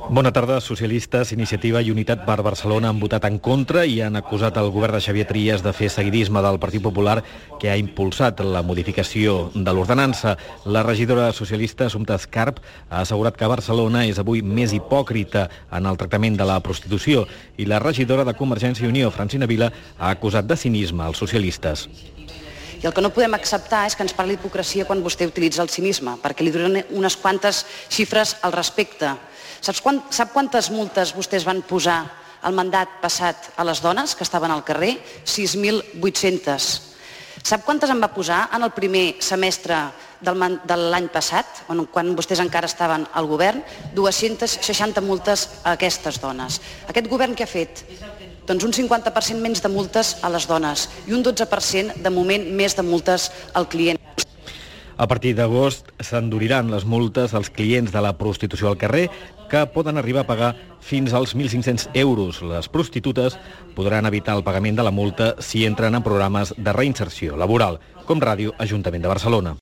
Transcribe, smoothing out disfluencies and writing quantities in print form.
Bona tarda. Socialistes, Iniciativa i Unitat per Barcelona han votat en contra i han acusat el govern de Xavier Trias de fer seguidisme del Partit Popular, que ha impulsat la modificació de l'ordenança. La regidora socialista Assumpta Escarp ha assegurat que Barcelona és avui més hipòcrita en el tractament de la prostitució i la regidora de Convergència i Unió, Francina Vila, ha acusat de cinisme els socialistes. I el que no podem acceptar és que ens parli d'hipocresia quan vostè utilitza el cinisme, perquè li donen unes quantes xifres al respecte. Sap quantes multes vostès van posar al mandat passat a les dones que estaven al carrer? 6.800. Sap quantes en va posar en el primer semestre de l'any passat, quan vostès encara estaven al govern? 260 multes a aquestes dones. Aquest govern què ha fet? Doncs un 50% menys de multes a les dones i un 12% de moment més de multes al client. A partir d'agost s'enduriran les multes als clients de la prostitució al carrer, que poden arribar a pagar fins als 1.500 euros. Les prostitutes podran evitar el pagament de la multa si entren en programes de reinserció laboral, com Ràdio Ajuntament de Barcelona.